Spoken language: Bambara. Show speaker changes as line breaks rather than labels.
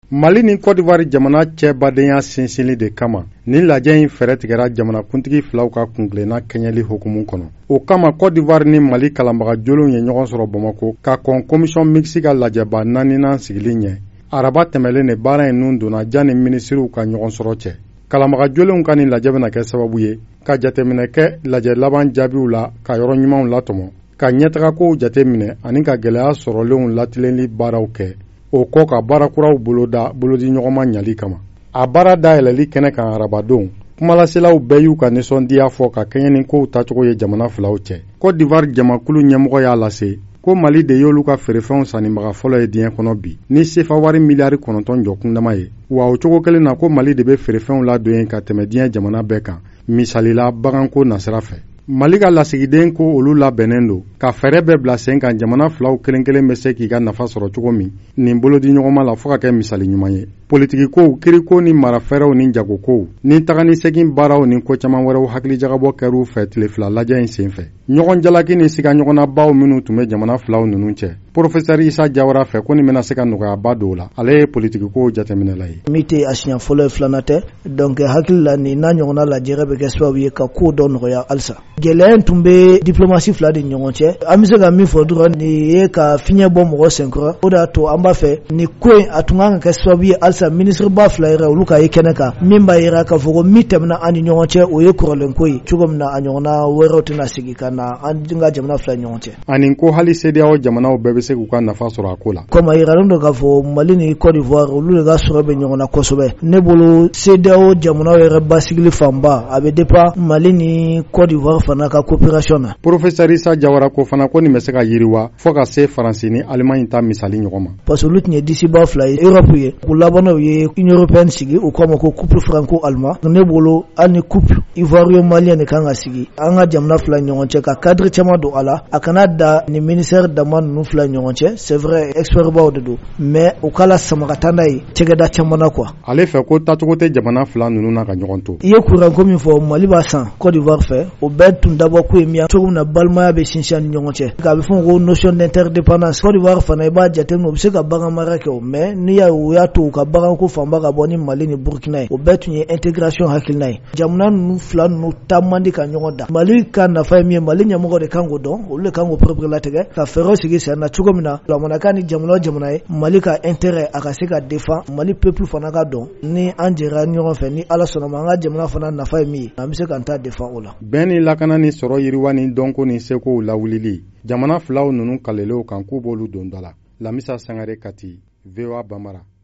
Mali ni Côte d'Ivoire jamana cɛ badenya sinsinli de kama ni lajɛ in fɛrɛ tigɛra jamanakuntigi filaw ka kungilenna kɛɲɛli hukumu kɔnɔ. O kama Côte d'Ivoire ni Mali kalanbaga jolenw ye ɲɔgɔn sɔrɔ Bamako ka kɔn commission mixte ka lajɛba 4nan sigili ɲɛ. Araba tɛmɛlen de baara in nun donna ja ni ministriw ka ɲɔgɔn sɔrɔ cɛ. Kalanbaga jolenw ka ni lajɛ bɛna kɛ sababu ye ka jateminɛ kɛ lajɛ laban jaabiw la ka yɔrɔ ɲumanw latɔmɔ, ka ɲɛtagakow jateminɛ ani ka gɛlɛya sɔrɔlenw latilenli baaraw kɛ. O kɔ ka baarakuraw boloda bolodi ɲɔgɔnma ɲali kama. A baara dayɛlɛli kɛnɛ kan arabadon, kumalaselaw bɛɛ y'u ka nisɔndiya fɔ ka kɛɲɛ ni kow tacogo ye jamana filaw cɛ. Côte d'Ivoire jamakulu ɲɛmɔgɔ y'a lase ko Mali de y'olu ka feerefɛnw sannibaga fɔlɔ ye diɲɛ kɔnɔ bi ni sefa wari miliyari 9 jɔkundama ye. Wa o cogo kelen na ko Mali de bɛ feerefɛnw ladon yen ka tɛmɛ diɲɛ jamana bɛɛ kan, misalila baganko nasira fɛ. Mali ka lasigiden ko olu labɛnnen don ka fɛrɛ bɛɛ bila sen kan jamana filaw kelen kelen bɛ se k'i ka nafa sɔrɔ cogo min nin bolodi ɲɔgɔnma la fɔ ka kɛ misali ɲuman ye. Politikikow, kiriko ni mara fɛrɛw ni jagokow ni tagani segin baaraw ni ko caman wɛrɛw hakilijagabɔ kɛr'u fɛ tile fila lajɛ in senfɛ. Ɲɔgɔn jalaki ni siga ɲɔgɔnnabaw minnu tun bɛ jamana filaw ninnu cɛ. Professeur Isa Jawara fɛ ko nin bɛna se ka nɔgɔyaba dɔw la. Ale ye politikikow jateminɛla ye.
Min tɛ a siɲɛ fɔlɔ ye filanan tɛ, donc hakili la nin n'a ɲɔgɔnna lajɛrɛ bɛ kɛ sababu ye ka ko dɔ nɔgɔya halisa. Gɛlɛya in tun bɛ diplomasi fila de ɲɔgɔn cɛ. An bɛ se ka min fɔ dɔrɔn nin ye ka fiɲɛ bɔ mɔgɔ senkɔrɔ. O de y'a to an b'a fɛ nin ko in a tun kan ka kɛ sababu ye halisa ministreba fila yɛrɛ olu ka ye kɛnɛ kan min b'a yira k'a fɔ ko min tɛmɛna an ni ɲɔgɔn cɛ o ye kɔrɔlen ko ye cogo min na a ɲɔgɔnna wɛrɛw tɛna sigi ka na an ka jamana fila ɲɔgɔn cɛ.
Ani ko hali CEDEAO jamanaw bɛɛ bɛ se k'u ka nafa sɔrɔ a ko la.
Comme a yiralen don k'a fɔ Mali ni Côte d'Ivoire olu de ka sɔrɔ bɛ ɲɔgɔn na kosɛbɛ. Ne bolo CEDEAO jamanaw yɛrɛ basigili fanba a bɛ dépend Mali ni Côte d'Ivoire fana ka coopération na.
Professeur Isa Jawara ko fana ko nin bɛ se ka yiriwa fɔ ka se Faransi ni Allemagne ta misali ɲɔgɔn ma.
Parce que olu tun ye disiba fila ye Europe ye u labannaw ye Union européenne sigi u k'o ma ko couple franco-allemand. Ne bolo hali ni couple ivoiro-malien de kan ka sigi an ka jamana fila ɲɔgɔn cɛ ka cadre caman don a la a kana da ni ministère dama ninnu fila ɲɔgɔn cɛ. C'est vrai expert baw de don mais u kala samakata n'a ye cɛgɛda caman na quoi.
Ale fɛ ko tacogo tɛ jamana fila ninnu na ka ɲɔgɔn to.
I ye courant ko min fɔ Mali b'a san Côte d'Ivoire fɛ o bɛɛ tun dabɔ ko ye min cogo min na balimaya bɛ sinsin ni ɲɔgɔn cɛ. K'a bɛ fɔ ko notion d'interdépendance Côte d'Ivoire fana i b'a jateminɛ u bɛ se ka bagan mara kɛ o mais n'i y'a u y'a to u ka baganko fanba ka bɔ ni Mali ni Burkina ye o bɛɛ tun ye intégration hakilina ye. Jamana ninnu fila ninnu taa man di ka ɲɔgɔn da. Mali ka nafa ye min ye Mali ɲɛmɔgɔ de kan k'o dɔn olu de kan k'o propre latigɛ ka fɛɛrɛw sigi sen na cogo min na jamanakan ni jamana jamana ye Mali ka intérêt a ka se ka défend Mali peuple fana ka dɔn ni an jɛra ɲɔgɔn fɛ ni Ala sɔnna ma an ka jamana fana nafa ye min ye an bɛ se k'an ta défend o la.
Bɛn ni lakana ni sɔrɔ yiriwa ni dɔnko ni sekow lawulili jamana filaw ninnu kalelenw kan k'u b'olu don da la. Lamisa Sangare Kati, VOA Bambara.